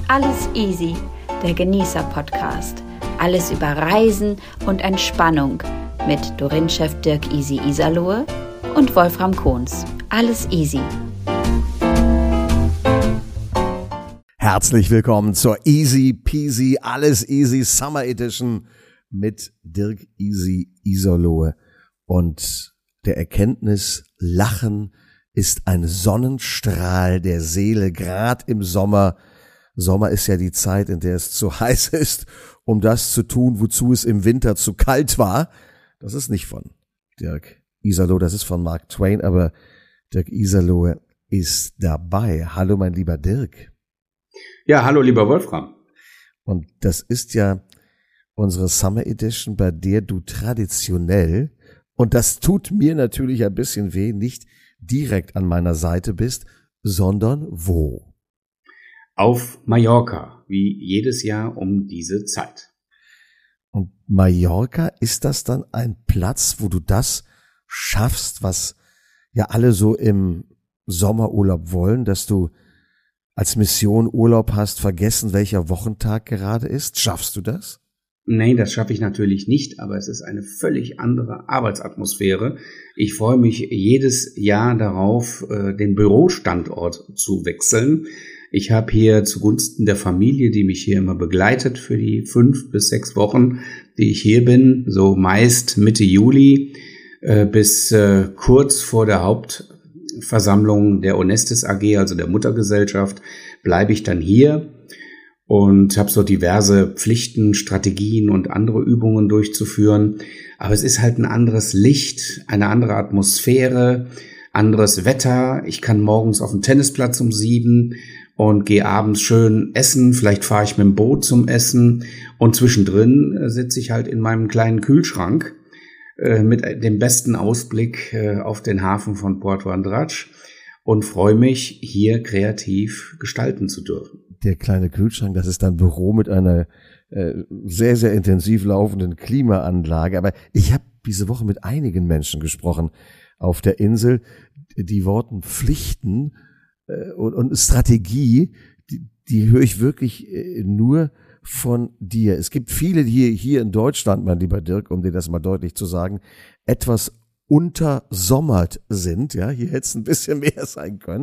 Alles easy, der Genießer-Podcast. Alles über Reisen und Entspannung mit Dorin-Chef Dirk Easy Iserlohe und Wolfram Kons. Alles easy. Herzlich willkommen zur Easy Peasy Alles Easy Summer Edition mit Dirk Easy Iserlohe und der Erkenntnis, Lachen ist ein Sonnenstrahl der Seele, gerade im Sommer. Sommer ist ja die Zeit, in der es zu heiß ist, um das zu tun, wozu es im Winter zu kalt war. Das ist nicht von Dirk Iserlohe, das ist von Mark Twain, aber Dirk Iserlohe ist dabei. Hallo, mein lieber Dirk. Ja, hallo, lieber Wolfram. Und das ist ja unsere Summer Edition, bei der du traditionell, und das tut mir natürlich ein bisschen weh, nicht direkt an meiner Seite bist, sondern wo? Auf Mallorca, wie jedes Jahr um diese Zeit. Und Mallorca, ist das dann ein Platz, wo du das schaffst, was ja alle so im Sommerurlaub wollen, dass du als Mission Urlaub hast, vergessen, welcher Wochentag gerade ist? Schaffst du das? Nein, das schaffe ich natürlich nicht, aber es ist eine völlig andere Arbeitsatmosphäre. Ich freue mich jedes Jahr darauf, den Bürostandort zu wechseln. Ich habe hier zugunsten der Familie, die mich hier immer begleitet für die 5 bis 6 Wochen, die ich hier bin, so meist Mitte Juli bis kurz vor der Hauptversammlung der Onestes AG, also der Muttergesellschaft, bleibe ich dann hier und habe so diverse Pflichten, Strategien und andere Übungen durchzuführen. Aber es ist halt ein anderes Licht, eine andere Atmosphäre, anderes Wetter. Ich kann morgens auf den Tennisplatz um 7 und gehe abends schön essen. Vielleicht fahre ich mit dem Boot zum Essen. Und zwischendrin sitze ich halt in meinem kleinen Kühlschrank mit dem besten Ausblick auf den Hafen von Porto Andratx und freue mich, hier kreativ gestalten zu dürfen. Der kleine Kühlschrank, das ist dein Büro mit einer sehr, sehr intensiv laufenden Klimaanlage. Aber ich habe diese Woche mit einigen Menschen gesprochen auf der Insel. Die Worten Pflichten und Strategie, die höre ich wirklich nur von dir. Es gibt viele, die hier in Deutschland, mein lieber Dirk, um dir das mal deutlich zu sagen, etwas untersommert sind. Ja, hier hätte es ein bisschen mehr sein können.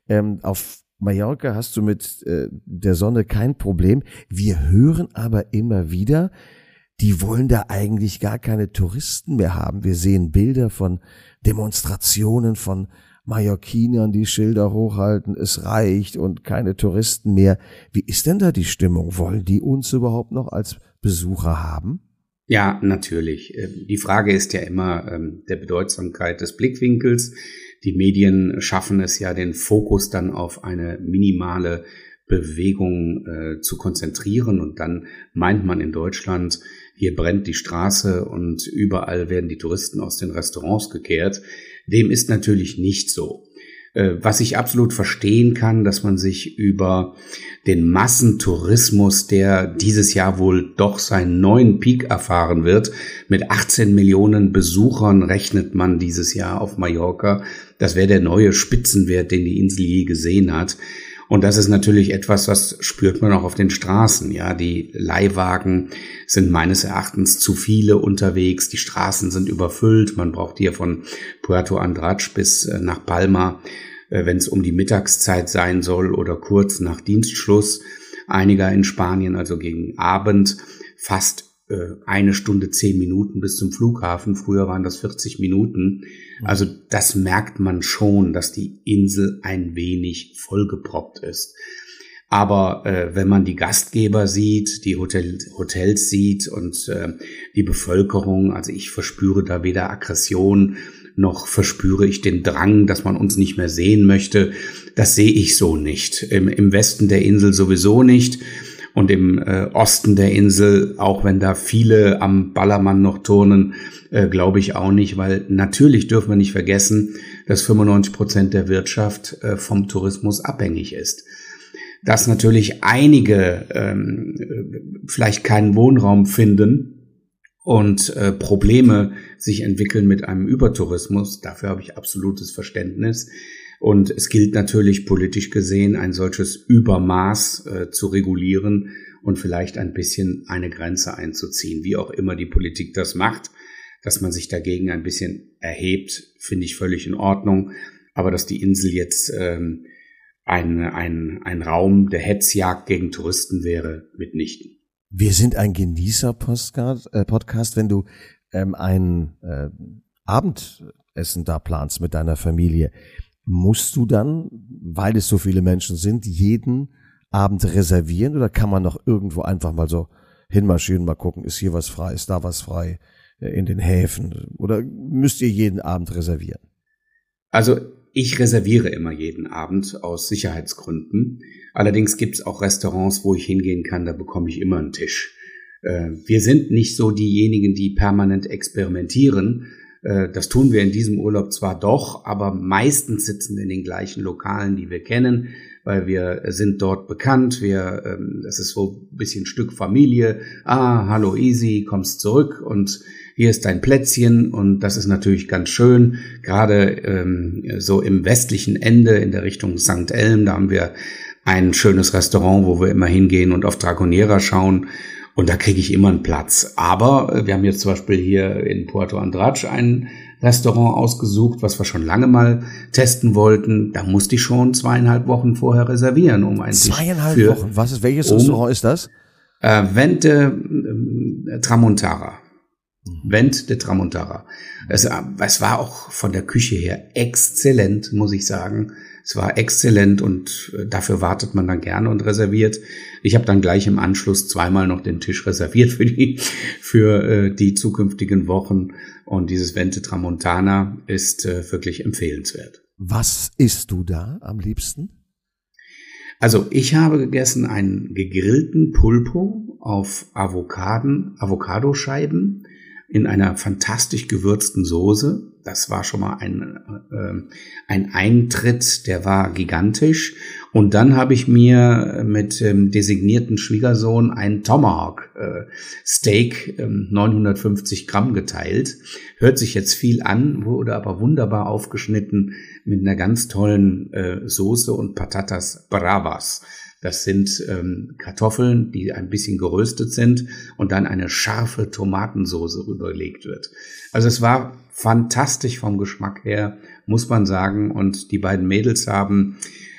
Auf Mallorca hast du mit der Sonne kein Problem. Wir hören aber immer wieder, die wollen da eigentlich gar keine Touristen mehr haben. Wir sehen Bilder von Demonstrationen von Mallorquinern, die Schilder hochhalten, es reicht und keine Touristen mehr. Wie ist denn da die Stimmung? Wollen die uns überhaupt noch als Besucher haben? Ja, natürlich. Die Frage ist ja immer der Bedeutsamkeit des Blickwinkels. Die Medien schaffen es ja, den Fokus dann auf eine minimale Bewegung zu konzentrieren. Und dann meint man in Deutschland, hier brennt die Straße und überall werden die Touristen aus den Restaurants gekehrt. Dem ist natürlich nicht so. Was ich absolut verstehen kann, dass man sich über den Massentourismus, der dieses Jahr wohl doch seinen neuen Peak erfahren wird, mit 18 Millionen Besuchern rechnet man dieses Jahr auf Mallorca. Das wäre der neue Spitzenwert, den die Insel je gesehen hat. Und das ist natürlich etwas, was spürt man auch auf den Straßen. Ja, die Leihwagen sind meines Erachtens zu viele unterwegs. Die Straßen sind überfüllt. Man braucht hier von Puerto Andratx bis nach Palma, wenn es um die Mittagszeit sein soll oder kurz nach Dienstschluss. Einiger in Spanien, also gegen Abend, fast 1 Stunde 10 Minuten bis zum Flughafen. Früher waren das 40 Minuten. Also das merkt man schon, dass die Insel ein wenig vollgeproppt ist. Aber wenn man die Gastgeber sieht, die Hotels sieht und die Bevölkerung, also ich verspüre da weder Aggression noch verspüre ich den Drang, dass man uns nicht mehr sehen möchte. Das sehe ich so nicht. Im Westen der Insel sowieso nicht. Und im Osten der Insel, auch wenn da viele am Ballermann noch turnen, glaube ich auch nicht, weil natürlich dürfen wir nicht vergessen, dass 95% der Wirtschaft vom Tourismus abhängig ist. Dass natürlich einige vielleicht keinen Wohnraum finden und Probleme sich entwickeln mit einem Übertourismus, dafür habe ich absolutes Verständnis. Und es gilt natürlich politisch gesehen, ein solches Übermaß zu regulieren und vielleicht ein bisschen eine Grenze einzuziehen, wie auch immer die Politik das macht. Dass man sich dagegen ein bisschen erhebt, finde ich völlig in Ordnung. Aber dass die Insel jetzt ein Raum der Hetzjagd gegen Touristen wäre, mitnichten. Wir sind ein Genießer-Podcast. Wenn du ein Abendessen da planst mit deiner Familie, musst du dann, weil es so viele Menschen sind, jeden Abend reservieren oder kann man noch irgendwo einfach mal so hinmarschieren, mal gucken, ist hier was frei, ist da was frei in den Häfen oder müsst ihr jeden Abend reservieren? Also ich reserviere immer jeden Abend aus Sicherheitsgründen. Allerdings gibt es auch Restaurants, wo ich hingehen kann, da bekomme ich immer einen Tisch. Wir sind nicht so diejenigen, die permanent experimentieren. Das tun wir in diesem Urlaub zwar doch, aber meistens sitzen wir in den gleichen Lokalen, die wir kennen, weil wir sind dort bekannt. Das ist so ein bisschen Stück Familie. Hallo Easy, kommst zurück und hier ist dein Plätzchen und das ist natürlich ganz schön. Gerade so im westlichen Ende in der Richtung St. Elm, da haben wir ein schönes Restaurant, wo wir immer hingehen und auf Dragonera schauen. Und da kriege ich immer einen Platz. Aber wir haben jetzt zum Beispiel hier in Puerto Andrade ein Restaurant ausgesucht, was wir schon lange mal testen wollten. Da musste ich schon 2,5 Wochen vorher reservieren, um einen Tisch 2,5 Wochen? Welches Restaurant ist das? Vente Tramontara. Vente de Tramontara. Es war auch von der Küche her exzellent, muss ich sagen. Es war exzellent und dafür wartet man dann gerne und reserviert. Ich habe dann gleich im Anschluss zweimal noch den Tisch reserviert für die zukünftigen Wochen. Und dieses Vente Tramontana ist wirklich empfehlenswert. Was isst du da am liebsten? Also ich habe gegessen einen gegrillten Pulpo auf Avocadoscheiben in einer fantastisch gewürzten Soße. Das war schon mal ein Eintritt, der war gigantisch. Und dann habe ich mir mit dem designierten Schwiegersohn ein Tomahawk Steak 950 Gramm geteilt. Hört sich jetzt viel an, wurde aber wunderbar aufgeschnitten mit einer ganz tollen Soße und Patatas Bravas. Das sind Kartoffeln, die ein bisschen geröstet sind und dann eine scharfe Tomatensoße rübergelegt wird. Also es war fantastisch vom Geschmack her, muss man sagen. Und die beiden Mädels haben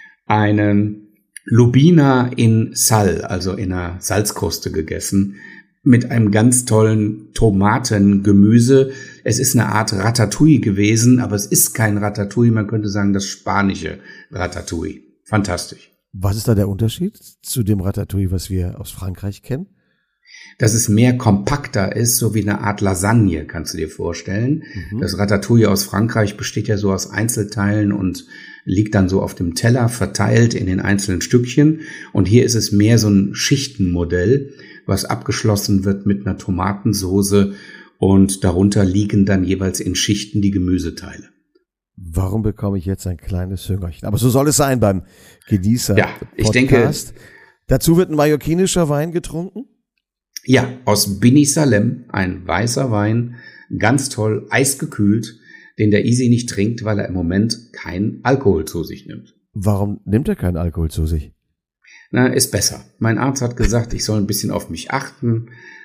einen Lubina in Sal, also in einer Salzkruste gegessen, mit einem ganz tollen Tomatengemüse. Es ist eine Art Ratatouille gewesen, aber es ist kein Ratatouille, man könnte sagen das spanische Ratatouille. Fantastisch. Was ist da der Unterschied zu dem Ratatouille, was wir aus Frankreich kennen? Dass es mehr kompakter ist, so wie eine Art Lasagne, kannst du dir vorstellen. Das Ratatouille aus Frankreich besteht ja so aus Einzelteilen und liegt dann so auf dem Teller verteilt in den einzelnen Stückchen. Und hier ist es mehr so ein Schichtenmodell, was abgeschlossen wird mit einer Tomatensoße und darunter liegen dann jeweils in Schichten die Gemüseteile. Warum bekomme ich jetzt ein kleines Hüngerchen? Aber so soll es sein beim Genießer Podcast. Ich denke, dazu wird ein mallorquinischer Wein getrunken? Ja, aus Bini Salem, ein weißer Wein, ganz toll, eisgekühlt, den der Easy nicht trinkt, weil er im Moment keinen Alkohol zu sich nimmt. Warum nimmt er keinen Alkohol zu sich? Na, ist besser. Mein Arzt hat gesagt, ich soll ein bisschen auf mich achten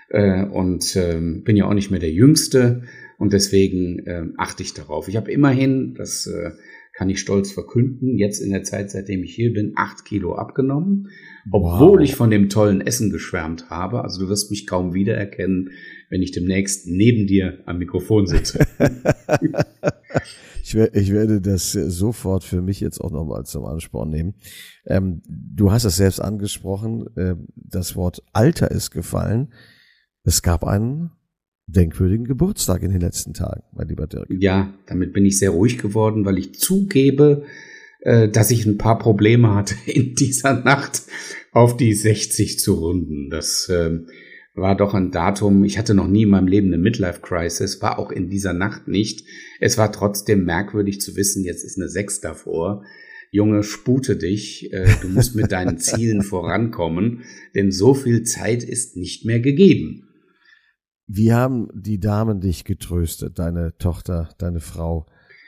und bin ja auch nicht mehr der Jüngste. Und deswegen achte ich darauf. Ich habe immerhin, das kann ich stolz verkünden, jetzt in der Zeit, seitdem ich hier bin, 8 Kilo abgenommen. Obwohl ich von dem tollen Essen geschwärmt habe. Also du wirst mich kaum wiedererkennen, wenn ich demnächst neben dir am Mikrofon sitze. Ich werde das sofort für mich jetzt auch nochmal zum Ansporn nehmen. Du hast es selbst angesprochen, das Wort Alter ist gefallen. Es gab einen denkwürdigen Geburtstag in den letzten Tagen, mein lieber Dirk. Ja, damit bin ich sehr ruhig geworden, weil ich zugebe, dass ich ein paar Probleme hatte, in dieser Nacht auf die 60 zu runden. Das war doch ein Datum, ich hatte noch nie in meinem Leben eine Midlife-Crisis, war auch in dieser Nacht nicht. Es war trotzdem merkwürdig zu wissen, jetzt ist eine 6 davor. Junge, spute dich, du musst mit deinen Zielen vorankommen, denn so viel Zeit ist nicht mehr gegeben. Wie haben die Damen dich getröstet, deine Tochter, deine Frau?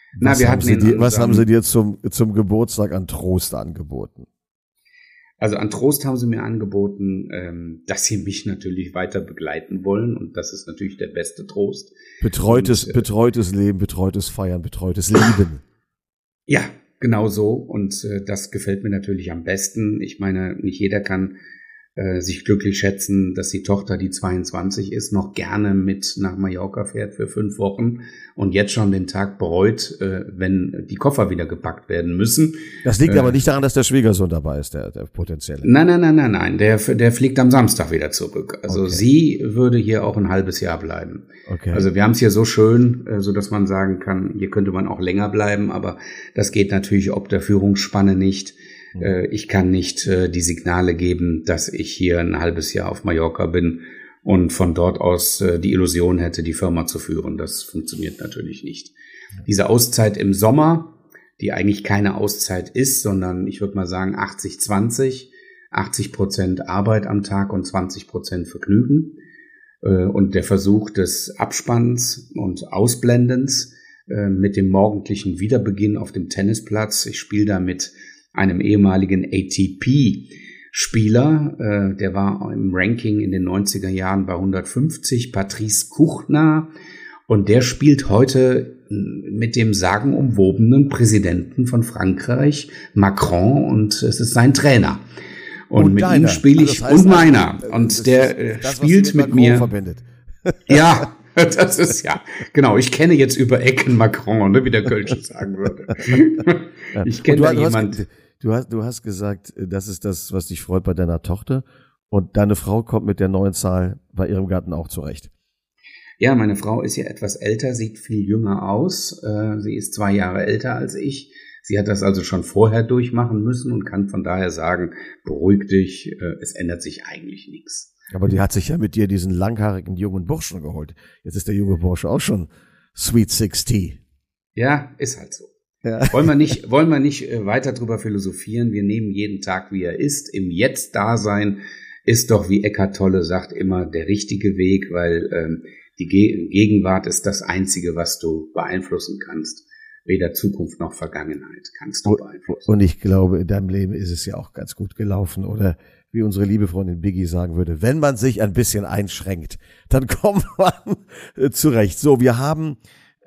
Was haben Sie dir zum Geburtstag an Trost angeboten? Also an Trost haben sie mir angeboten, dass sie mich natürlich weiter begleiten wollen, und das ist natürlich der beste Trost. Betreutes Leben, betreutes Feiern, betreutes Lieben. Ja, genau so, und das gefällt mir natürlich am besten. Ich meine, nicht jeder kann sich glücklich schätzen, dass die Tochter, die 22 ist, noch gerne mit nach Mallorca fährt für 5 Wochen und jetzt schon den Tag bereut, wenn die Koffer wieder gepackt werden müssen. Das liegt aber nicht daran, dass der Schwiegersohn dabei ist, der potenzielle. Nein. Der fliegt am Samstag wieder zurück. Also okay. Sie würde hier auch ein halbes Jahr bleiben. Okay. Also wir haben es hier so schön, so dass man sagen kann, hier könnte man auch länger bleiben, aber das geht natürlich ob der Führungsspanne nicht. Ich kann nicht die Signale geben, dass ich hier ein halbes Jahr auf Mallorca bin und von dort aus die Illusion hätte, die Firma zu führen. Das funktioniert natürlich nicht. Diese Auszeit im Sommer, die eigentlich keine Auszeit ist, sondern ich würde mal sagen 80-20, 80% Arbeit am Tag und 20% Vergnügen. Und der Versuch des Abspanns und Ausblendens mit dem morgendlichen Wiederbeginn auf dem Tennisplatz. Ich spiele da mit einem ehemaligen ATP-Spieler, der war im Ranking in den 90er Jahren bei 150, Patrice Kuchna, und der spielt heute mit dem sagenumwobenen Präsidenten von Frankreich, Macron, und es ist sein Trainer. Und mit ihm spiele ich, und meiner, und der spielt mit mir. Verbindet. Ja. Das ist ja, genau, ich kenne jetzt über Ecken Macron, ne, wie der Kölsche sagen würde. Ich kenne da jemand. Du hast gesagt, das ist das, was dich freut bei deiner Tochter, und deine Frau kommt mit der neuen Zahl bei ihrem Gatten auch zurecht. Ja, meine Frau ist ja etwas älter, sieht viel jünger aus. Sie ist 2 Jahre älter als ich. Sie hat das also schon vorher durchmachen müssen und kann von daher sagen, beruhig dich, es ändert sich eigentlich nichts. Aber die hat sich ja mit dir diesen langhaarigen jungen Burschen geholt. Jetzt ist der junge Bursche auch schon Sweet 60. Ja, ist halt so. Ja. Wollen wir nicht weiter drüber philosophieren. Wir nehmen jeden Tag, wie er ist. Im Jetzt-Dasein ist doch, wie Eckhart Tolle sagt, immer der richtige Weg, weil die Gegenwart ist das Einzige, was du beeinflussen kannst. Weder Zukunft noch Vergangenheit kannst du beeinflussen. Und ich glaube, in deinem Leben ist es ja auch ganz gut gelaufen, oder wie unsere liebe Freundin Biggie sagen würde, wenn man sich ein bisschen einschränkt, dann kommt man zurecht. So, wir haben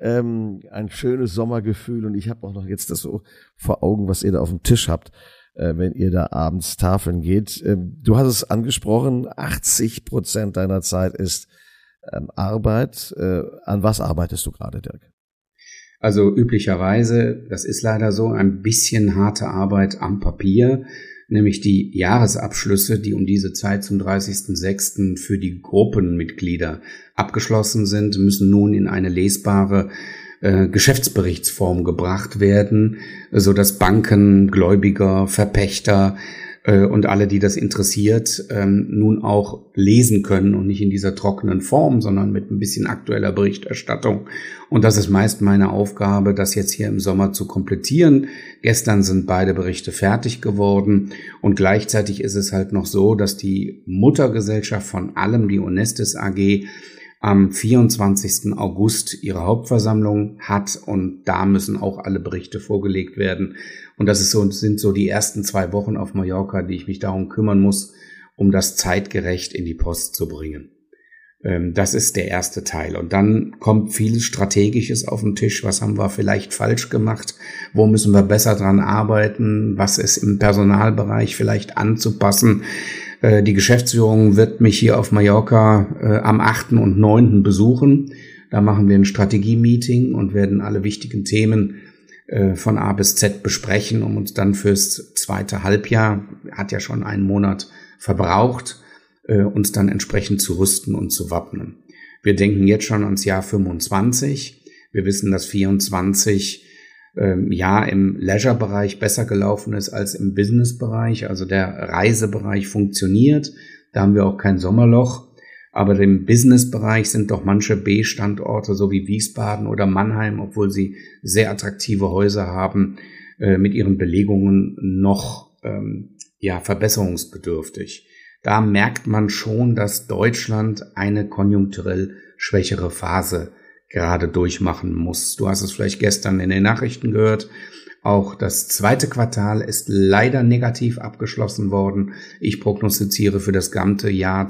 ein schönes Sommergefühl, und ich habe auch noch jetzt das so vor Augen, was ihr da auf dem Tisch habt, wenn ihr da abends tafeln geht. Du hast es angesprochen, 80% deiner Zeit ist Arbeit. An was arbeitest du gerade, Dirk? Also üblicherweise, das ist leider so, ein bisschen harte Arbeit am Papier, nämlich die Jahresabschlüsse, die um diese Zeit zum 30.06. für die Gruppenmitglieder abgeschlossen sind, müssen nun in eine lesbare Geschäftsberichtsform gebracht werden, so dass Banken, Gläubiger, Verpächter und alle, die das interessiert, nun auch lesen können und nicht in dieser trockenen Form, sondern mit ein bisschen aktueller Berichterstattung. Und das ist meist meine Aufgabe, das jetzt hier im Sommer zu komplettieren. Gestern sind beide Berichte fertig geworden, und gleichzeitig ist es halt noch so, dass die Muttergesellschaft von allem, die Onestis AG, am 24. August ihre Hauptversammlung hat, und da müssen auch alle Berichte vorgelegt werden. Und das sind so die ersten 2 Wochen auf Mallorca, die ich mich darum kümmern muss, um das zeitgerecht in die Post zu bringen. Das ist der erste Teil. Und dann kommt vieles Strategisches auf den Tisch. Was haben wir vielleicht falsch gemacht? Wo müssen wir besser dran arbeiten? Was ist im Personalbereich vielleicht anzupassen? Die Geschäftsführung wird mich hier auf Mallorca am 8. und 9. besuchen. Da machen wir ein Strategie-Meeting und werden alle wichtigen Themen von A bis Z besprechen, um uns dann fürs zweite Halbjahr, hat ja schon einen Monat verbraucht, uns dann entsprechend zu rüsten und zu wappnen. Wir denken jetzt schon ans Jahr 25. Wir wissen, dass 24 im Leisure-Bereich besser gelaufen ist als im Business-Bereich. Also der Reisebereich funktioniert. Da haben wir auch kein Sommerloch. Aber im Business-Bereich sind doch manche B-Standorte, so wie Wiesbaden oder Mannheim, obwohl sie sehr attraktive Häuser haben, mit ihren Belegungen noch verbesserungsbedürftig. Da merkt man schon, dass Deutschland eine konjunkturell schwächere Phase gerade durchmachen muss. Du hast es vielleicht gestern in den Nachrichten gehört. Auch das zweite Quartal ist leider negativ abgeschlossen worden. Ich prognostiziere für das gesamte Jahr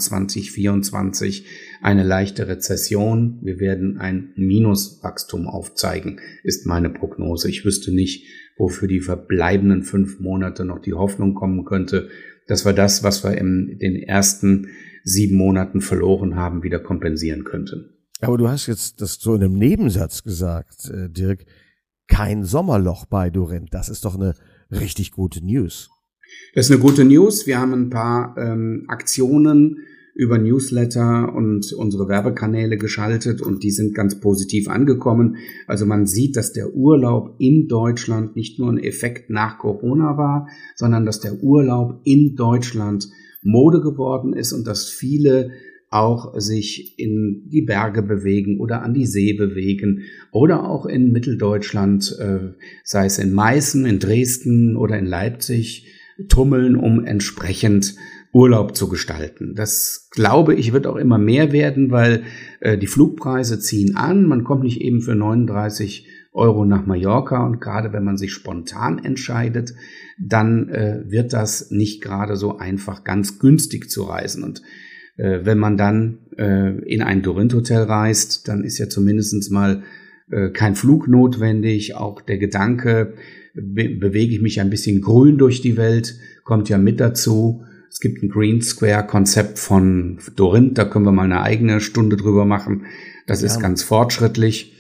2024 eine leichte Rezession. Wir werden ein Minuswachstum aufzeigen, ist meine Prognose. Ich wüsste nicht, wofür die verbleibenden 5 Monate noch die Hoffnung kommen könnte, dass wir das, was wir in den ersten 7 Monaten verloren haben, wieder kompensieren könnten. Aber du hast jetzt das so in einem Nebensatz gesagt, Dirk, kein Sommerloch bei Dorint. Das ist doch eine richtig gute News. Das ist eine gute News. Wir haben ein paar Aktionen über Newsletter und unsere Werbekanäle geschaltet und die sind ganz positiv angekommen. Also man sieht, dass der Urlaub in Deutschland nicht nur ein Effekt nach Corona war, sondern dass der Urlaub in Deutschland Mode geworden ist und dass viele auch sich in die Berge bewegen oder an die See bewegen oder auch in Mitteldeutschland, sei es in Meißen, in Dresden oder in Leipzig, tummeln, um entsprechend Urlaub zu gestalten. Das, glaube ich, wird auch immer mehr werden, weil die Flugpreise ziehen an. Man kommt nicht eben für 39 € nach Mallorca und gerade wenn man sich spontan entscheidet, dann wird das nicht gerade so einfach, ganz günstig zu reisen. Und wenn man dann in ein Dorint-Hotel reist, dann ist ja zumindest mal kein Flug notwendig. Auch der Gedanke, bewege ich mich ein bisschen grün durch die Welt, kommt ja mit dazu. Es gibt ein Green Square-Konzept von Dorint, da können wir mal eine eigene Stunde drüber machen. Das ist ganz fortschrittlich,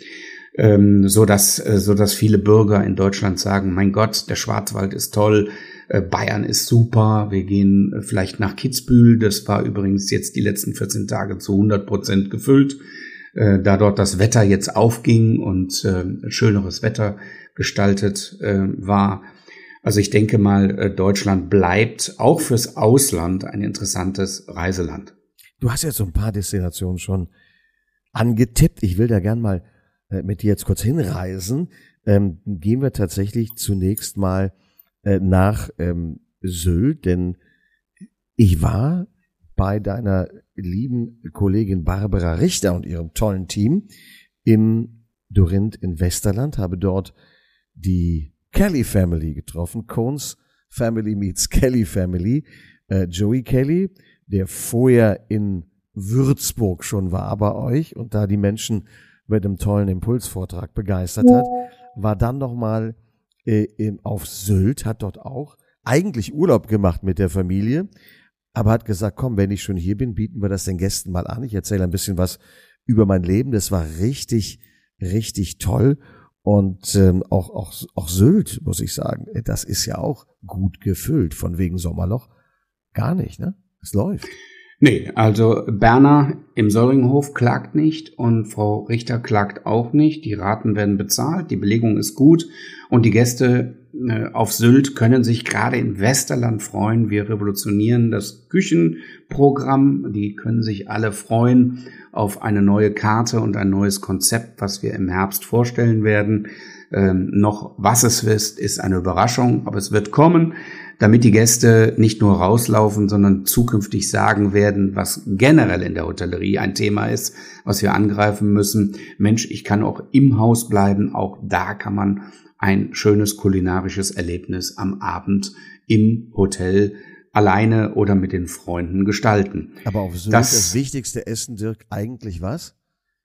so dass viele Bürger in Deutschland sagen, mein Gott, der Schwarzwald ist toll, Bayern ist super, wir gehen vielleicht nach Kitzbühel, das war übrigens jetzt die letzten 14 Tage zu 100% gefüllt, da dort das Wetter jetzt aufging und schöneres Wetter gestaltet war. Also ich denke mal, Deutschland bleibt auch fürs Ausland ein interessantes Reiseland. Du hast jetzt so ein paar Destinationen schon angetippt. Ich will da gern mal mit dir jetzt kurz hinreisen. Gehen wir tatsächlich zunächst mal nach Sylt, denn ich war bei deiner lieben Kollegin Barbara Richter und ihrem tollen Team im Dorint in Westerland, habe dort die Kelly Family getroffen, Cohns Family meets Kelly Family, Joey Kelly, der vorher in Würzburg schon war bei euch und da die Menschen mit einem tollen Impulsvortrag begeistert hat, war dann nochmal auf Sylt, hat dort auch eigentlich Urlaub gemacht mit der Familie, aber hat gesagt, komm, wenn ich schon hier bin, bieten wir das den Gästen mal an. Ich erzähle ein bisschen was über mein Leben. Das war richtig, richtig toll. Und auch Sylt, muss ich sagen, das ist ja auch gut gefüllt, von wegen Sommerloch. Gar nicht, ne? Es läuft. Nee, also Berner im Söllinghof klagt nicht und Frau Richter klagt auch nicht. Die Raten werden bezahlt, die Belegung ist gut und die Gäste auf Sylt können sich gerade in Westerland freuen. Wir revolutionieren das Küchenprogramm. Die können sich alle freuen auf eine neue Karte und ein neues Konzept, was wir im Herbst vorstellen werden. Noch was es ist eine Überraschung, aber es wird kommen, damit die Gäste nicht nur rauslaufen, sondern zukünftig sagen werden, was generell in der Hotellerie ein Thema ist, was wir angreifen müssen. Mensch, ich kann auch im Haus bleiben, auch da kann man ein schönes kulinarisches Erlebnis am Abend im Hotel alleine oder mit den Freunden gestalten. Aber auf Sylt das wichtigste Essen, Dirk, eigentlich was?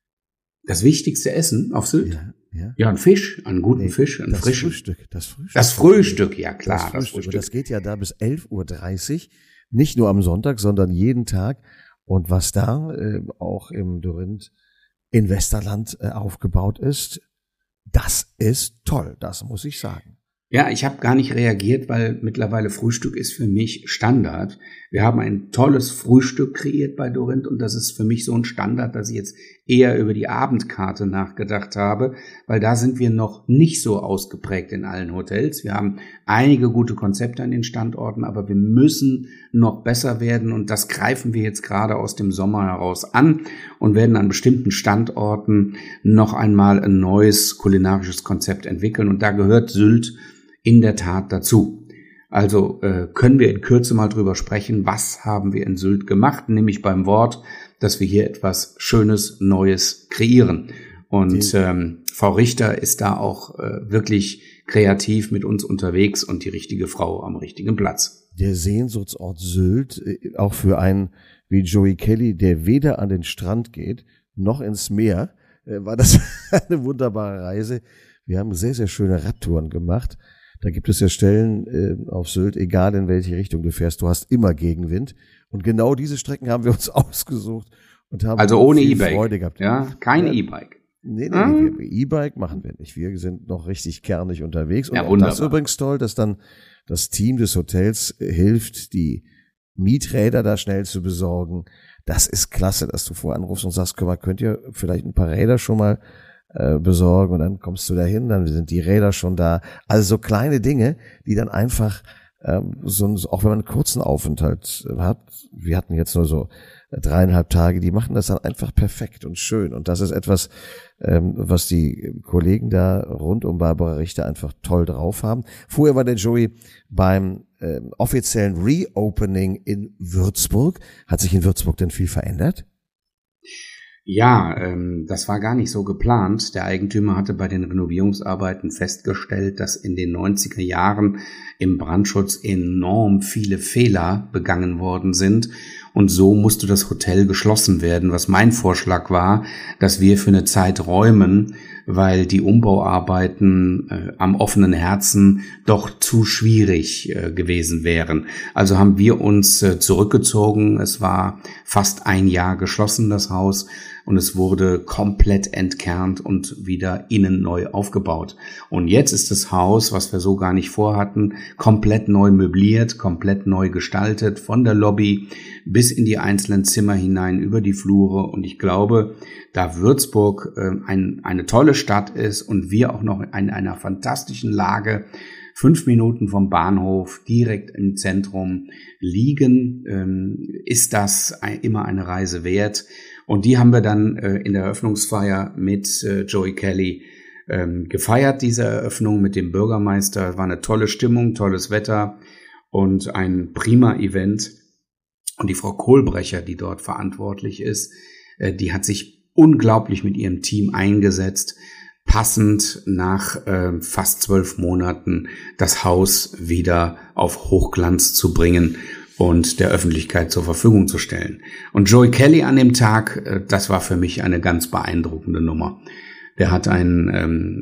Das wichtigste Essen auf Sylt? Ja, ein Fisch, einen guten Fisch, einen frischen. Das Frühstück, ja klar. Das Frühstück. Das geht ja da bis 11:30 Uhr, nicht nur am Sonntag, sondern jeden Tag. Und was da auch im Dorint in Westerland aufgebaut ist, das ist toll, das muss ich sagen. Ja, ich habe gar nicht reagiert, weil mittlerweile Frühstück ist für mich Standard. Wir haben ein tolles Frühstück kreiert bei Dorint und das ist für mich so ein Standard, dass ich jetzt eher über die Abendkarte nachgedacht habe, weil da sind wir noch nicht so ausgeprägt in allen Hotels. Wir haben einige gute Konzepte an den Standorten, aber wir müssen noch besser werden und das greifen wir jetzt gerade aus dem Sommer heraus an und werden an bestimmten Standorten noch einmal ein neues kulinarisches Konzept entwickeln und da gehört Sylt in der Tat dazu. Also können wir in Kürze mal drüber sprechen, was haben wir in Sylt gemacht, nämlich beim Wort, dass wir hier etwas Schönes, Neues kreieren. Und Frau Richter ist da auch wirklich kreativ mit uns unterwegs und die richtige Frau am richtigen Platz. Der Sehnsuchtsort Sylt, auch für einen wie Joey Kelly, der weder an den Strand geht, noch ins Meer, war das eine wunderbare Reise. Wir haben sehr, sehr schöne Radtouren gemacht. Da gibt es ja Stellen auf Sylt, egal in welche Richtung du fährst, du hast immer Gegenwind. Und genau diese Strecken haben wir uns ausgesucht und haben also ohne viel E-Bike. Freude gehabt. Ja, kein E-Bike. Nee, E-Bike machen wir nicht. Wir sind noch richtig kernig unterwegs. Und ja, auch das ist übrigens toll, dass dann das Team des Hotels hilft, die Mieträder da schnell zu besorgen. Das ist klasse, dass du vorher anrufst und sagst, könnt ihr vielleicht ein paar Räder schon mal besorgen, und dann kommst du da hin, dann sind die Räder schon da. Also so kleine Dinge, die dann einfach, auch wenn man einen kurzen Aufenthalt hat, wir hatten jetzt nur so 3,5 Tage, die machen das dann einfach perfekt und schön. Und das ist etwas, was die Kollegen da rund um Barbara Richter einfach toll drauf haben. Vorher war der Joey beim offiziellen Reopening in Würzburg. Hat sich in Würzburg denn viel verändert? Ja, das war gar nicht so geplant. Der Eigentümer hatte bei den Renovierungsarbeiten festgestellt, dass in den 90er Jahren im Brandschutz enorm viele Fehler begangen worden sind. Und so musste das Hotel geschlossen werden, was mein Vorschlag war, dass wir für eine Zeit räumen, weil die Umbauarbeiten am offenen Herzen doch zu schwierig gewesen wären. Also haben wir uns zurückgezogen. Es war fast ein Jahr geschlossen, das Haus, und es wurde komplett entkernt und wieder innen neu aufgebaut. Und jetzt ist das Haus, was wir so gar nicht vorhatten, komplett neu möbliert, komplett neu gestaltet, von der Lobby bis in die einzelnen Zimmer hinein, über die Flure. Und ich glaube, da Würzburg eine tolle Stadt ist und wir auch noch in einer fantastischen Lage 5 Minuten vom Bahnhof direkt im Zentrum liegen, ist das immer eine Reise wert. Und die haben wir dann in der Eröffnungsfeier mit Joey Kelly gefeiert, diese Eröffnung mit dem Bürgermeister. War eine tolle Stimmung, tolles Wetter und ein prima Event. Und die Frau Kohlbrecher, die dort verantwortlich ist, die hat sich unglaublich mit ihrem Team eingesetzt, passend nach fast 12 Monaten das Haus wieder auf Hochglanz zu bringen und der Öffentlichkeit zur Verfügung zu stellen. Und Joey Kelly an dem Tag, das war für mich eine ganz beeindruckende Nummer. Der hat einen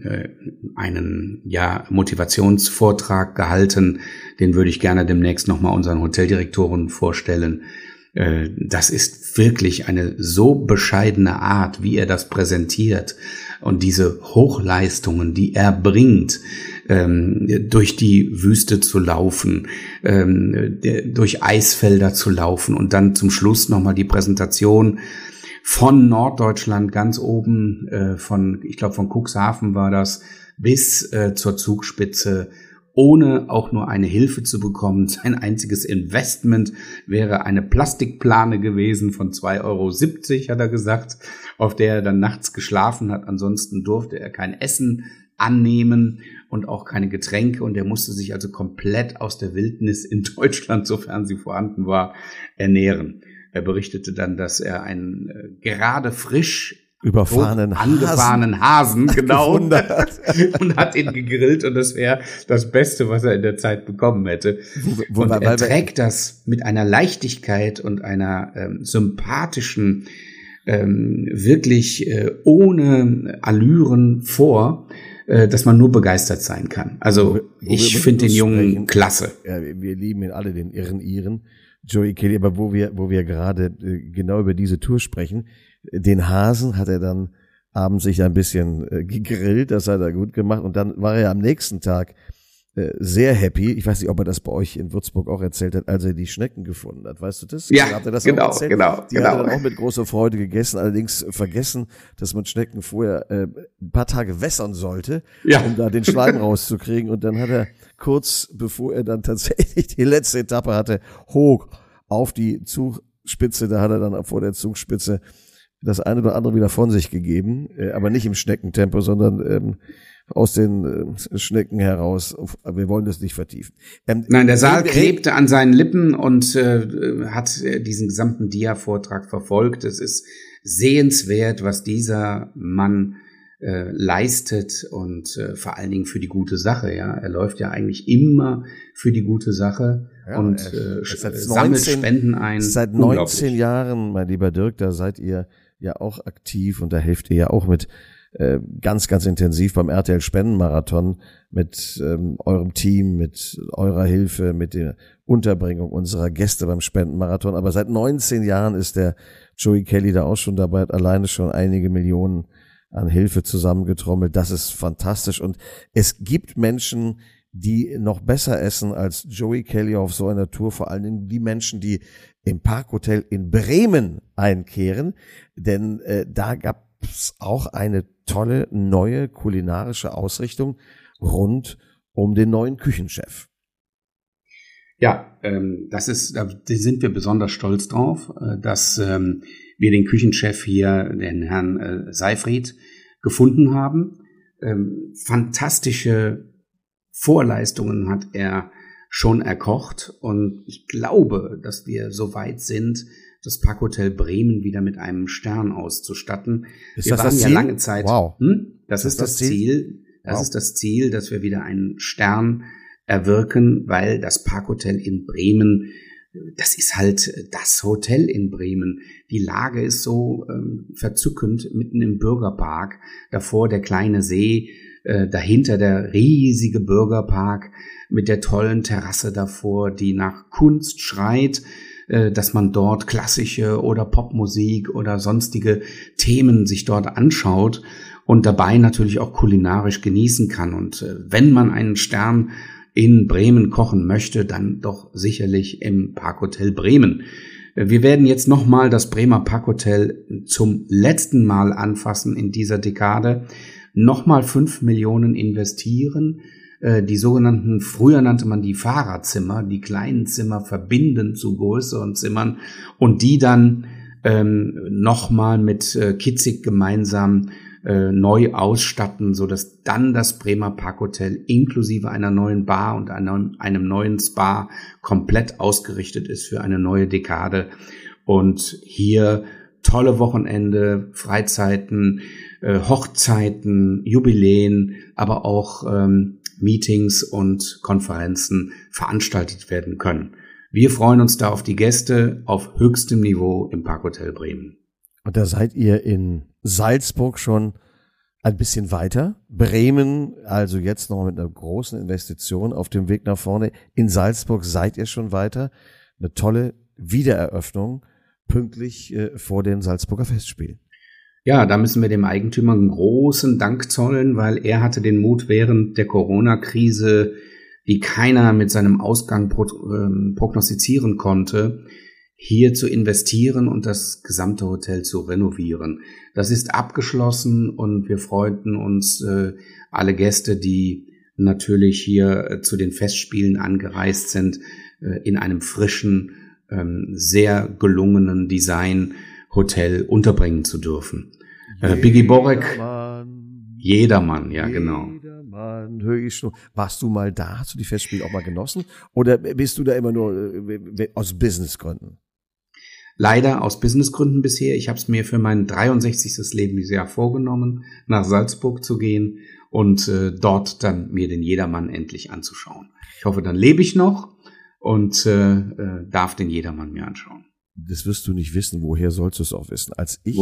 Motivationsvortrag gehalten, den würde ich gerne demnächst nochmal unseren Hoteldirektoren vorstellen. Das ist wirklich eine so bescheidene Art, wie er das präsentiert, und diese Hochleistungen, die er bringt, durch die Wüste zu laufen, durch Eisfelder zu laufen und dann zum Schluss nochmal die Präsentation von Norddeutschland ganz oben, ich glaube von Cuxhaven war das, bis zur Zugspitze, ohne auch nur eine Hilfe zu bekommen. Sein einziges Investment wäre eine Plastikplane gewesen von 2,70 €, hat er gesagt, auf der er dann nachts geschlafen hat. Ansonsten durfte er kein Essen annehmen und auch keine Getränke, und er musste sich also komplett aus der Wildnis in Deutschland, sofern sie vorhanden war, ernähren. Er berichtete dann, dass er einen gerade frisch angefahrenen Hasen genau und hat ihn gegrillt, und das wäre das Beste, was er in der Zeit bekommen hätte. Und er trägt das mit einer Leichtigkeit und einer sympathischen, wirklich ohne Allüren vor, dass man nur begeistert sein kann. Also ich finde den Jungen klasse. Ja, wir lieben ihn alle, den irren Iren, Joey Kelly, aber wo wir gerade genau über diese Tour sprechen, den Hasen hat er dann abends sich ein bisschen gegrillt, das hat er gut gemacht, und dann war er am nächsten Tag sehr happy. Ich weiß nicht, ob er das bei euch in Würzburg auch erzählt hat, als er die Schnecken gefunden hat. Weißt du das? Ja, hat er das genau, auch erzählt? genau. Die hat er dann auch mit großer Freude gegessen, allerdings vergessen, dass man Schnecken vorher ein paar Tage wässern sollte, um da den Schleim rauszukriegen. Und dann hat er kurz, bevor er dann tatsächlich die letzte Etappe hatte, hoch auf die Zugspitze, da hat er dann vor der Zugspitze das eine oder andere wieder von sich gegeben, aber nicht im Schneckentempo, sondern aus den Schnecken heraus. Wir wollen das nicht vertiefen. Nein, der Saal klebte an seinen Lippen und hat diesen gesamten Dia-Vortrag verfolgt. Es ist sehenswert, was dieser Mann leistet und vor allen Dingen für die gute Sache. Ja, er läuft ja eigentlich immer für die gute Sache und sammelt Spenden ein. Seit 19 Jahren, mein lieber Dirk, da seid ihr ja auch aktiv und da helft ihr ja auch mit ganz, ganz intensiv beim RTL Spendenmarathon mit eurem Team, mit eurer Hilfe, mit der Unterbringung unserer Gäste beim Spendenmarathon. Aber seit 19 Jahren ist der Joey Kelly da auch schon dabei, hat alleine schon einige Millionen an Hilfe zusammengetrommelt. Das ist fantastisch. Und es gibt Menschen, die noch besser essen als Joey Kelly auf so einer Tour. Vor allen Dingen die Menschen, die im Parkhotel in Bremen einkehren. Denn da gab es auch eine tolle neue kulinarische Ausrichtung rund um den neuen Küchenchef. Ja, da sind wir besonders stolz drauf, dass wir den Küchenchef hier, den Herrn Seyfried, gefunden haben. Fantastische Vorleistungen hat er schon erkocht und ich glaube, dass wir so weit sind, das Parkhotel Bremen wieder mit einem Stern auszustatten. Wir waren ja lange Zeit. Wow. Das ist das Ziel. Das ist das Ziel, dass wir wieder einen Stern erwirken, weil das Parkhotel in Bremen, das ist halt das Hotel in Bremen. Die Lage ist so verzückend, mitten im Bürgerpark, davor der kleine See, dahinter der riesige Bürgerpark mit der tollen Terrasse davor, die nach Kunst schreit, dass man dort klassische oder Popmusik oder sonstige Themen sich dort anschaut und dabei natürlich auch kulinarisch genießen kann. Und wenn man einen Stern in Bremen kochen möchte, dann doch sicherlich im Parkhotel Bremen. Wir werden jetzt nochmal das Bremer Parkhotel zum letzten Mal anfassen in dieser Dekade, nochmal 5 Millionen investieren, die sogenannten, früher nannte man die Fahrerzimmer, die kleinen Zimmer verbinden zu größeren Zimmern und die dann nochmal mit Kitzig gemeinsam neu ausstatten, so dass dann das Bremer Parkhotel inklusive einer neuen Bar und einem neuen Spa komplett ausgerichtet ist für eine neue Dekade. Und hier tolle Wochenende, Freizeiten, Hochzeiten, Jubiläen, aber auch Meetings und Konferenzen veranstaltet werden können. Wir freuen uns da auf die Gäste auf höchstem Niveau im Parkhotel Bremen. Und da seid ihr in Salzburg schon ein bisschen weiter. Bremen, also jetzt noch mit einer großen Investition auf dem Weg nach vorne. In Salzburg seid ihr schon weiter. Eine tolle Wiedereröffnung, pünktlich vor den Salzburger Festspielen. Ja, da müssen wir dem Eigentümer einen großen Dank zollen, weil er hatte den Mut während der Corona-Krise, die keiner mit seinem Ausgang prognostizieren konnte, hier zu investieren und das gesamte Hotel zu renovieren. Das ist abgeschlossen und wir freuten uns, alle Gäste, die natürlich hier zu den Festspielen angereist sind, in einem frischen, sehr gelungenen Design-Hotel unterbringen zu dürfen. Biggie Borek, jedermann, ja genau. Jedermann, höre ich schon. Warst du mal da? Hast du die Festspiele auch mal genossen? Oder bist du da immer nur aus Businessgründen? Leider aus Businessgründen bisher. Ich habe es mir für mein 63. Lebensjahr vorgenommen, nach Salzburg zu gehen und dort dann mir den Jedermann endlich anzuschauen. Ich hoffe, dann lebe ich noch und darf den Jedermann mir anschauen. Das wirst du nicht wissen. Woher sollst du es auch wissen? Als ich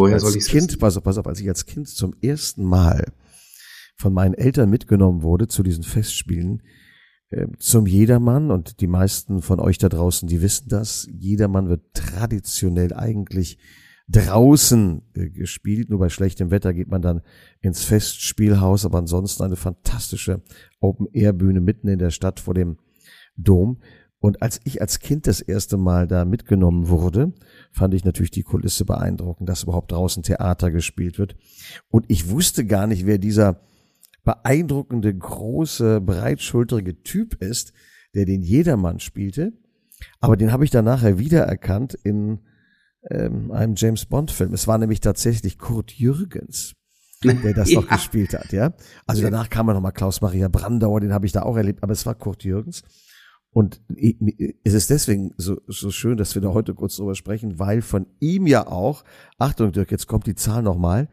als Kind zum ersten Mal von meinen Eltern mitgenommen wurde zu diesen Festspielen, zum Jedermann, und die meisten von euch da draußen, die wissen das, Jedermann wird traditionell eigentlich draußen gespielt, nur bei schlechtem Wetter geht man dann ins Festspielhaus, aber ansonsten eine fantastische Open-Air-Bühne mitten in der Stadt vor dem Dom. Und als ich als Kind das erste Mal da mitgenommen wurde, fand ich natürlich die Kulisse beeindruckend, dass überhaupt draußen Theater gespielt wird. Und ich wusste gar nicht, wer dieser beeindruckende, große, breitschulterige Typ ist, der den Jedermann spielte. Aber den habe ich dann nachher wiedererkannt in einem James-Bond-Film. Es war nämlich tatsächlich Kurt Jürgens, der das noch gespielt hat. Ja, also danach kam ja nochmal Klaus-Maria Brandauer, den habe ich da auch erlebt, aber es war Kurt Jürgens. Und es ist deswegen so schön, dass wir da heute kurz drüber sprechen, weil von ihm ja auch, Achtung Dirk, jetzt kommt die Zahl nochmal,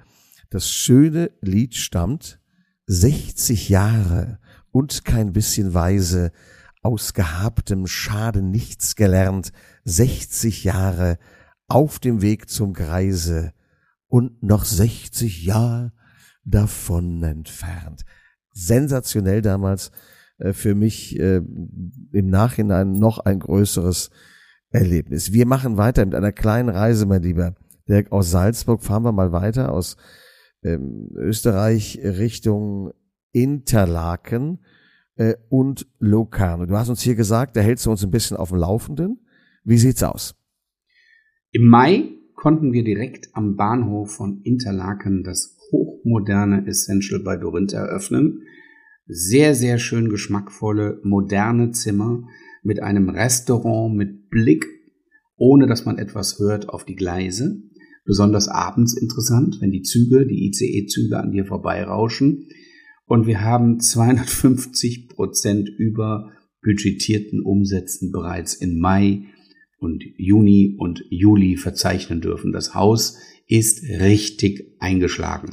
Das schöne Lied stammt: 60 Jahre und kein bisschen weise, aus gehabtem Schaden nichts gelernt, 60 Jahre auf dem Weg zum Greise und noch 60 Jahre davon entfernt. Sensationell damals, für mich im Nachhinein noch ein größeres Erlebnis. Wir machen weiter mit einer kleinen Reise, mein Lieber. Dirk, aus Salzburg fahren wir mal weiter, aus Österreich Richtung Interlaken und Locarno. Du hast uns hier gesagt, da hältst du uns ein bisschen auf dem Laufenden. Wie sieht's aus? Im Mai konnten wir direkt am Bahnhof von Interlaken das hochmoderne Essential bei Dorint eröffnen. Sehr, sehr schön geschmackvolle, moderne Zimmer mit einem Restaurant mit Blick, ohne dass man etwas hört, auf die Gleise. Besonders abends interessant, wenn die ICE-Züge an dir vorbeirauschen. Und wir haben 250% über budgetierten Umsätzen bereits in Mai und Juni und Juli verzeichnen dürfen. Das Haus ist richtig eingeschlagen.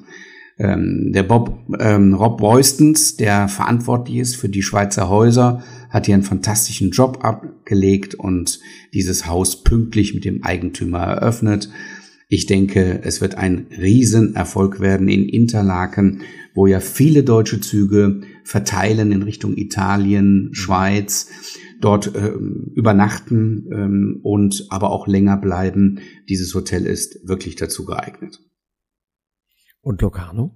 Rob Roystons, der verantwortlich ist für die Schweizer Häuser, hat hier einen fantastischen Job abgelegt und dieses Haus pünktlich mit dem Eigentümer eröffnet. Ich denke, es wird ein Riesenerfolg werden in Interlaken, wo ja viele deutsche Züge verteilen in Richtung Italien, Schweiz, dort übernachten und aber auch länger bleiben. Dieses Hotel ist wirklich dazu geeignet. Und Locarno?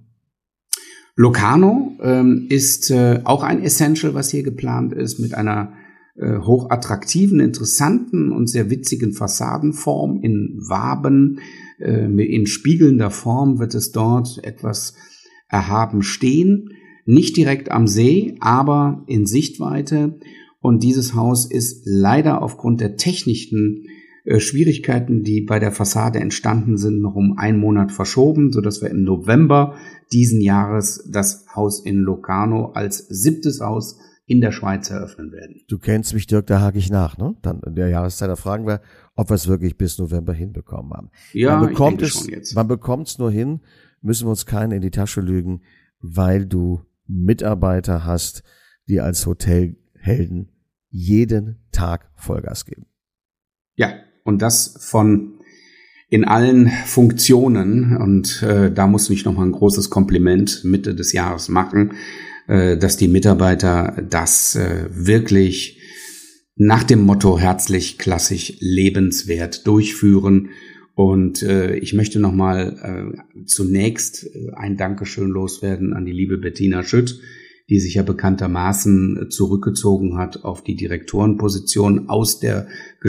Locarno ist auch ein Essential, was hier geplant ist, mit einer hochattraktiven, interessanten und sehr witzigen Fassadenform in Waben. In spiegelnder Form wird es dort etwas erhaben stehen. Nicht direkt am See, aber in Sichtweite. Und dieses Haus ist leider aufgrund der technischen Schwierigkeiten, die bei der Fassade entstanden sind, noch um einen Monat verschoben, sodass wir im November diesen Jahres das Haus in Locarno als 7. Haus in der Schweiz eröffnen werden. Du kennst mich, Dirk, da hake ich nach, ne? Dann in der Jahreszeit, da fragen wir, ob wir es wirklich bis November hinbekommen haben. Ja, ich denke schon jetzt. Man bekommt es nur hin, müssen wir uns keinen in die Tasche lügen, weil du Mitarbeiter hast, die als Hotelhelden jeden Tag Vollgas geben. Ja, und das von in allen Funktionen. Und da muss ich nochmal ein großes Kompliment Mitte des Jahres machen, dass die Mitarbeiter das wirklich nach dem Motto herzlich, klassisch, lebenswert durchführen. Und ich möchte nochmal zunächst ein Dankeschön loswerden an die liebe Bettina Schütt, die sich ja bekanntermaßen zurückgezogen hat auf die Direktorenposition aus der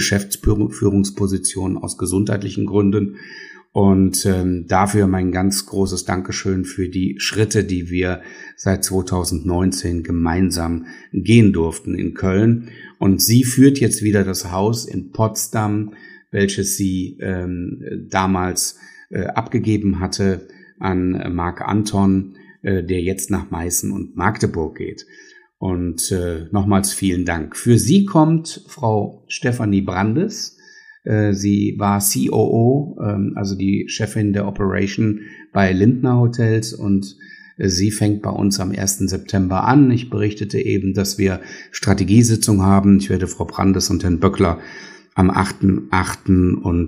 Geschäftsführungsposition aus gesundheitlichen Gründen. Und dafür mein ganz großes Dankeschön für die Schritte, die wir seit 2019 gemeinsam gehen durften in Köln. Und sie führt jetzt wieder das Haus in Potsdam, welches sie damals abgegeben hatte an Marc Anton, der jetzt nach Meißen und Magdeburg geht. Und nochmals vielen Dank. Für sie kommt Frau Stefanie Brandes. Sie war COO, also die Chefin der Operation bei Lindner Hotels, und sie fängt bei uns am 1. September an. Ich berichtete eben, dass wir Strategiesitzung haben. Ich werde Frau Brandes und Herrn Böckler am 8.8. und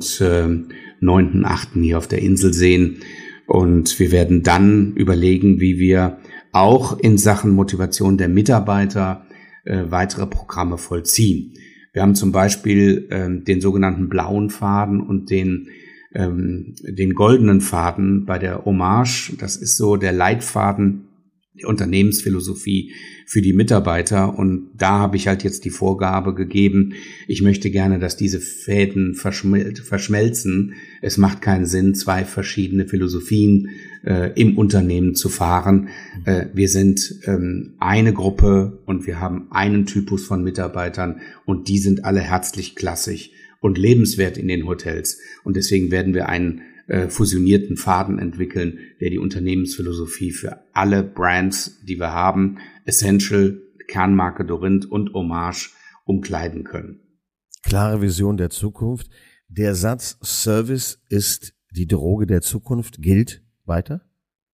9.8. hier auf der Insel sehen. Und wir werden dann überlegen, wie wir auch in Sachen Motivation der Mitarbeiter weitere Programme vollziehen. Wir haben zum Beispiel den sogenannten blauen Faden und den goldenen Faden bei der Hommage. Das ist so der Leitfaden der Unternehmensphilosophie für die Mitarbeiter. Und da habe ich halt jetzt die Vorgabe gegeben, ich möchte gerne, dass diese Fäden verschmelzen. Es macht keinen Sinn, 2 verschiedene Philosophien im Unternehmen zu fahren. Wir sind eine Gruppe und wir haben einen Typus von Mitarbeitern und die sind alle herzlich klassisch und lebenswert in den Hotels. Und deswegen werden wir einen fusionierten Faden entwickeln, der die Unternehmensphilosophie für alle Brands, die wir haben, Essential, Kernmarke Dorint und Hommage, umkleiden können. Klare Vision der Zukunft. Der Satz Service ist die Droge der Zukunft gilt weiter?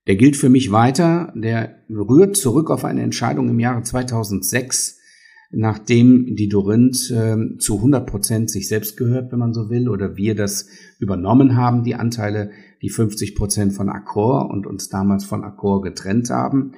Der gilt für mich weiter, der rührt zurück auf eine Entscheidung im Jahre 2006, nachdem die Dorinth zu 100% sich selbst gehört, wenn man so will, oder wir das übernommen haben, die Anteile, die 50% von Accor und uns damals von Accor getrennt haben,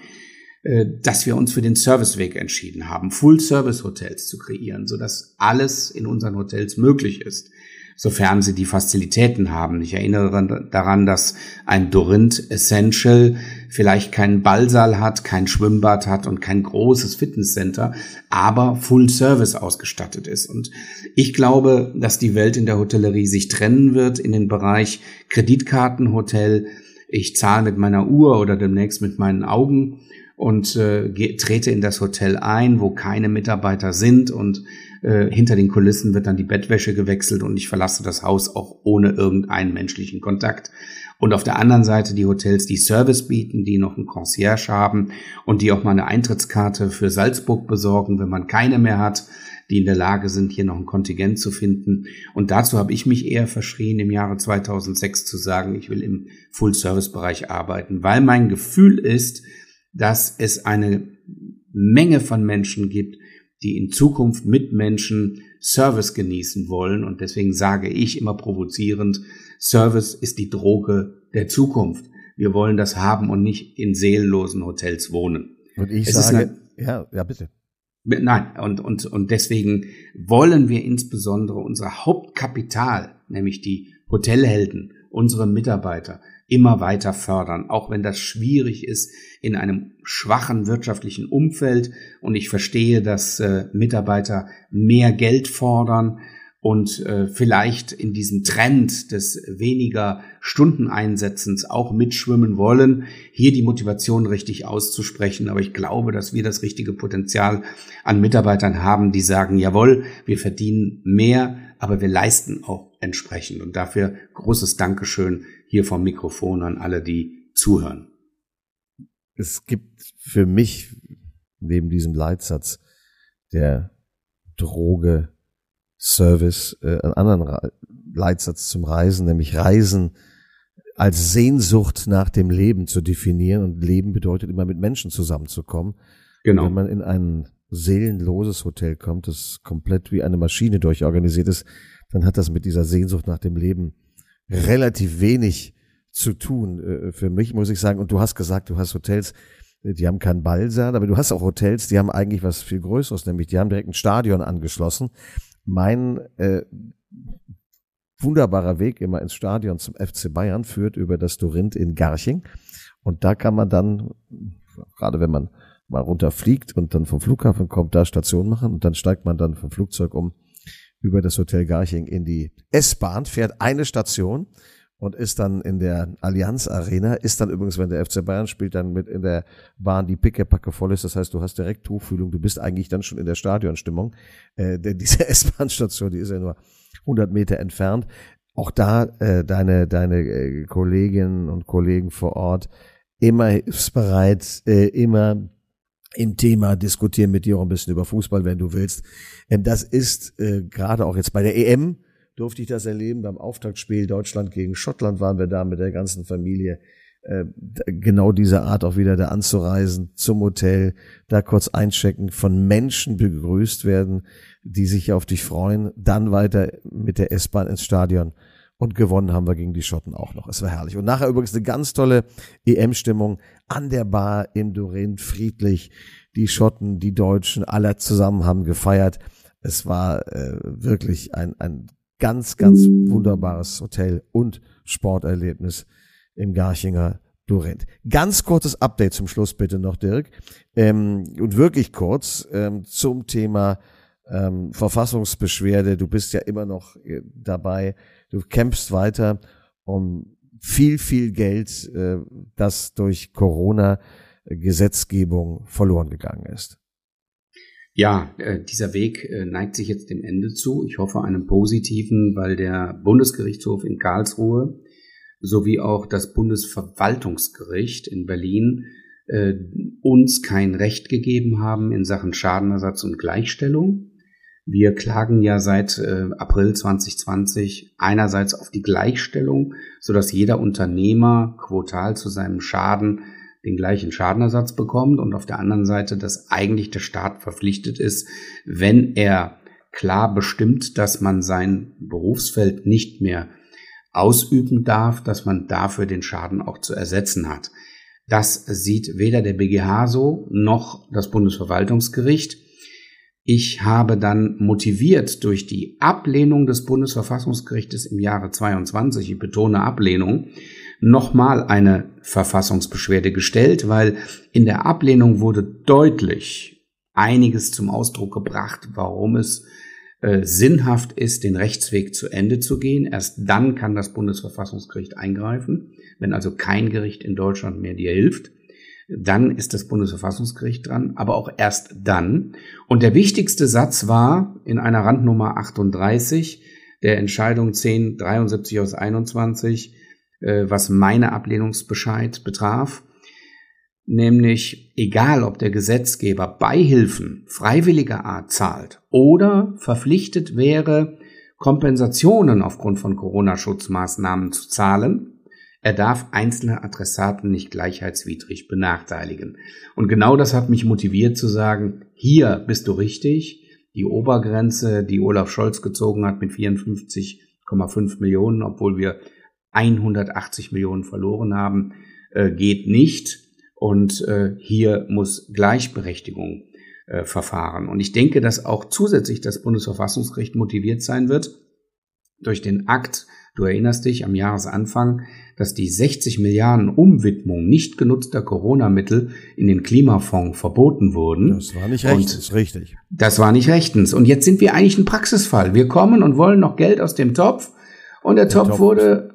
dass wir uns für den Serviceweg entschieden haben, Full-Service-Hotels zu kreieren, sodass alles in unseren Hotels möglich ist, sofern sie die Fazilitäten haben. Ich erinnere daran, dass ein Dorinth Essential vielleicht keinen Ballsaal hat, kein Schwimmbad hat und kein großes Fitnesscenter, aber Full Service ausgestattet ist. Und ich glaube, dass die Welt in der Hotellerie sich trennen wird in den Bereich Kreditkartenhotel. Ich zahle mit meiner Uhr oder demnächst mit meinen Augen und trete in das Hotel ein, wo keine Mitarbeiter sind, und hinter den Kulissen wird dann die Bettwäsche gewechselt und ich verlasse das Haus auch ohne irgendeinen menschlichen Kontakt. Und auf der anderen Seite die Hotels, die Service bieten, die noch einen Concierge haben und die auch mal eine Eintrittskarte für Salzburg besorgen, wenn man keine mehr hat, die in der Lage sind, hier noch ein Kontingent zu finden. Und dazu habe ich mich eher verschrien, im Jahre 2006 zu sagen, ich will im Full-Service-Bereich arbeiten, weil mein Gefühl ist, dass es eine Menge von Menschen gibt, die in Zukunft mit Menschen Service genießen wollen. Und deswegen sage ich immer provozierend, Service ist die Droge der Zukunft. Wir wollen das haben und nicht in seelenlosen Hotels wohnen. Und ich sage, ja, bitte. Nein, und deswegen wollen wir insbesondere unser Hauptkapital, nämlich die Hotelhelden, unsere Mitarbeiter, immer weiter fördern, auch wenn das schwierig ist in einem schwachen wirtschaftlichen Umfeld. Und ich verstehe, dass Mitarbeiter mehr Geld fordern und vielleicht in diesem Trend des weniger Stundeneinsetzens auch mitschwimmen wollen, hier die Motivation richtig auszusprechen. Aber ich glaube, dass wir das richtige Potenzial an Mitarbeitern haben, die sagen, jawohl, wir verdienen mehr, aber wir leisten auch entsprechend. Und dafür großes Dankeschön hier vom Mikrofon an alle, die zuhören. Es gibt für mich neben diesem Leitsatz der Droge Service einen anderen Leitsatz zum Reisen, nämlich Reisen als Sehnsucht nach dem Leben zu definieren. Und Leben bedeutet immer, mit Menschen zusammenzukommen. Genau. Wenn man in ein seelenloses Hotel kommt, das komplett wie eine Maschine durchorganisiert ist, dann hat das mit dieser Sehnsucht nach dem Leben relativ wenig zu tun. Für mich muss ich sagen, und du hast gesagt, du hast Hotels, die haben keinen Ballsaal, aber du hast auch Hotels, die haben eigentlich was viel Größeres, nämlich die haben direkt ein Stadion angeschlossen. Mein wunderbarer Weg immer ins Stadion zum FC Bayern führt über das Dorinth in Garching. Und da kann man dann, gerade wenn man mal runterfliegt und dann vom Flughafen kommt, da Station machen und dann steigt man dann vom Flugzeug über das Hotel Garching in die S-Bahn, fährt eine Station und ist dann in der Allianz Arena, ist dann übrigens, wenn der FC Bayern spielt, dann mit in der Bahn, die pickepacke voll ist. Das heißt, du hast direkt Tuchfühlung, du bist eigentlich dann schon in der Stadionstimmung. Denn diese S-Bahn-Station, die ist ja nur 100 Meter entfernt. Auch da deine Kolleginnen und Kollegen vor Ort immer hilfsbereit, immer im Thema, diskutieren mit dir auch ein bisschen über Fußball, wenn du willst. Das ist gerade auch jetzt bei der EM, durfte ich das erleben. Beim Auftaktspiel Deutschland gegen Schottland waren wir da mit der ganzen Familie. Genau diese Art auch wieder da anzureisen, zum Hotel, da kurz einchecken, von Menschen begrüßt werden, die sich auf dich freuen, dann weiter mit der S-Bahn ins Stadion. Und gewonnen haben wir gegen die Schotten auch noch. Es war herrlich. Und nachher übrigens eine ganz tolle EM-Stimmung an der Bar im Dorinth, friedlich. Die Schotten, die Deutschen, alle zusammen haben gefeiert. Es war wirklich ein ganz, ganz wunderbares Hotel und Sporterlebnis im Garchinger Dorinth. Ganz kurzes Update zum Schluss bitte noch, Dirk. Und wirklich kurz zum Thema Verfassungsbeschwerde. Du bist ja immer noch dabei. Du kämpfst weiter um viel, viel Geld, das durch Corona-Gesetzgebung verloren gegangen ist. Ja, dieser Weg neigt sich jetzt dem Ende zu. Ich hoffe einem positiven, weil der Bundesgerichtshof in Karlsruhe sowie auch das Bundesverwaltungsgericht in Berlin uns kein Recht gegeben haben in Sachen Schadenersatz und Gleichstellung. Wir klagen ja seit April 2020 einerseits auf die Gleichstellung, sodass jeder Unternehmer quotal zu seinem Schaden den gleichen Schadenersatz bekommt und auf der anderen Seite, dass eigentlich der Staat verpflichtet ist, wenn er klar bestimmt, dass man sein Berufsfeld nicht mehr ausüben darf, dass man dafür den Schaden auch zu ersetzen hat. Das sieht weder der BGH so noch das Bundesverwaltungsgericht. Ich habe dann motiviert durch die Ablehnung des Bundesverfassungsgerichtes im Jahre 22, ich betone Ablehnung, nochmal eine Verfassungsbeschwerde gestellt, weil in der Ablehnung wurde deutlich einiges zum Ausdruck gebracht, warum es sinnhaft ist, den Rechtsweg zu Ende zu gehen. Erst dann kann das Bundesverfassungsgericht eingreifen, wenn also kein Gericht in Deutschland mehr dir hilft. Dann ist das Bundesverfassungsgericht dran, aber auch erst dann. Und der wichtigste Satz war in einer Randnummer 38 der Entscheidung 1073 aus 21, was meine Ablehnungsbescheid betraf, nämlich egal, ob der Gesetzgeber Beihilfen freiwilliger Art zahlt oder verpflichtet wäre, Kompensationen aufgrund von Corona-Schutzmaßnahmen zu zahlen, er darf einzelne Adressaten nicht gleichheitswidrig benachteiligen. Und genau das hat mich motiviert zu sagen, hier bist du richtig. Die Obergrenze, die Olaf Scholz gezogen hat mit 54,5 Millionen, obwohl wir 180 Millionen verloren haben, geht nicht. Und hier muss Gleichberechtigung verfahren. Und ich denke, dass auch zusätzlich das Bundesverfassungsgericht motiviert sein wird durch den Akt, du erinnerst dich, am Jahresanfang, dass die 60 Milliarden Umwidmung nicht genutzter Corona-Mittel in den Klimafonds verboten wurden. Das war nicht rechtens, richtig. Das war nicht rechtens. Und jetzt sind wir eigentlich ein Praxisfall. Wir kommen und wollen noch Geld aus dem Topf. Und der Topf wurde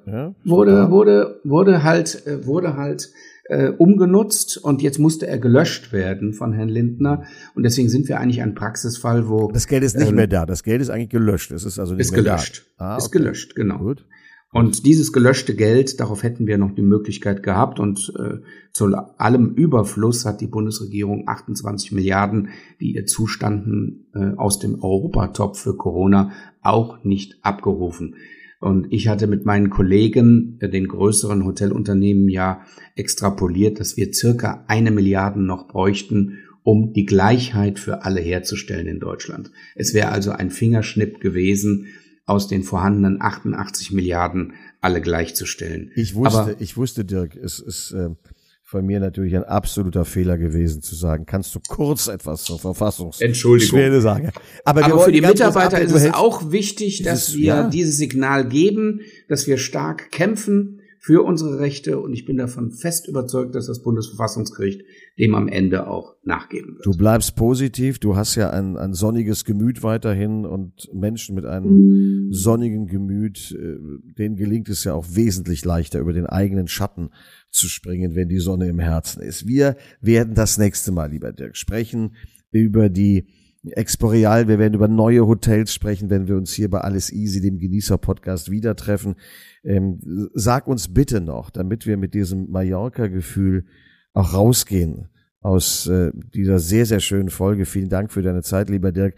halt umgenutzt und jetzt musste er gelöscht werden von Herrn Lindner. Und deswegen sind wir eigentlich ein Praxisfall, wo... Das Geld ist nicht mehr da. Das Geld ist eigentlich gelöscht. Es ist also nicht mehr gelöscht. Da. Ist gelöscht, genau. Gut. Und dieses gelöschte Geld, darauf hätten wir noch die Möglichkeit gehabt. Und zu allem Überfluss hat die Bundesregierung 28 Milliarden, die ihr zustanden, aus dem Europatopf für Corona auch nicht abgerufen. Und ich hatte mit meinen Kollegen, den größeren Hotelunternehmen, ja extrapoliert, dass wir circa 1 Milliarde noch bräuchten, um die Gleichheit für alle herzustellen in Deutschland. Es wäre also ein Fingerschnipp gewesen, aus den vorhandenen 88 Milliarden alle gleichzustellen. Ich wusste, Dirk, es ist von mir natürlich ein absoluter Fehler gewesen zu sagen, kannst du kurz etwas zur Verfassungsbeschwerde sagen? Aber für die Mitarbeiter ist es auch wichtig, dass wir dieses Signal geben, dass wir stark kämpfen für unsere Rechte. Und ich bin davon fest überzeugt, dass das Bundesverfassungsgericht dem am Ende auch nachgeben wird. Du bleibst positiv, du hast ja ein sonniges Gemüt weiterhin und Menschen mit einem sonnigen Gemüt, denen gelingt es ja auch wesentlich leichter, über den eigenen Schatten zu springen, wenn die Sonne im Herzen ist. Wir werden das nächste Mal, lieber Dirk, sprechen über die Exporeal, wir werden über neue Hotels sprechen, wenn wir uns hier bei Alles Easy, dem Genießer-Podcast, wieder treffen. Sag uns bitte noch, damit wir mit diesem Mallorca-Gefühl auch rausgehen aus dieser sehr, sehr schönen Folge. Vielen Dank für deine Zeit, lieber Dirk.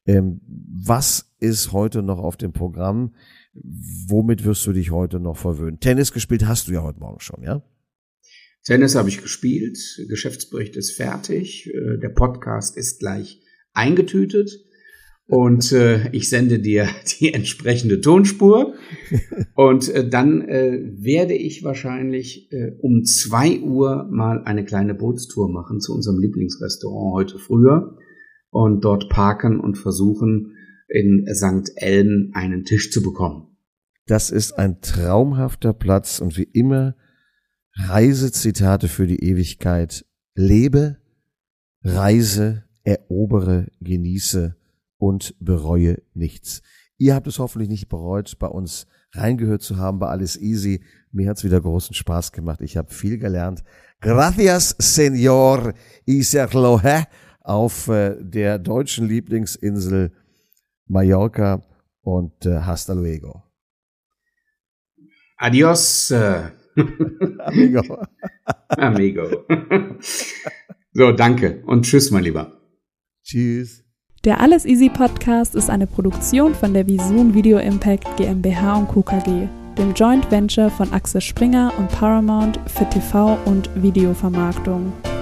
Was ist heute noch auf dem Programm? Womit wirst du dich heute noch verwöhnen? Tennis gespielt hast du ja heute Morgen schon, ja? Tennis habe ich gespielt, Geschäftsbericht ist fertig, der Podcast ist gleich eingetütet und ich sende dir die entsprechende Tonspur und dann werde ich wahrscheinlich um 2 Uhr mal eine kleine Bootstour machen zu unserem Lieblingsrestaurant heute früher und dort parken und versuchen, in St. Elm einen Tisch zu bekommen. Das ist ein traumhafter Platz und wie immer Reisezitate für die Ewigkeit. Lebe, reise, erobere, genieße und bereue nichts. Ihr habt es hoffentlich nicht bereut, bei uns reingehört zu haben, bei Alles Easy. Mir hat's wieder großen Spaß gemacht. Ich habe viel gelernt. Gracias, Señor Iserlohe, auf der deutschen Lieblingsinsel Mallorca und hasta luego. Adios. Amigo. Amigo. So, danke und tschüss, mein Lieber. Tschüss. Der Alles Easy Podcast ist eine Produktion von der Visun Video Impact GmbH und Co. KG, dem Joint Venture von Axel Springer und Paramount für TV- und Videovermarktung.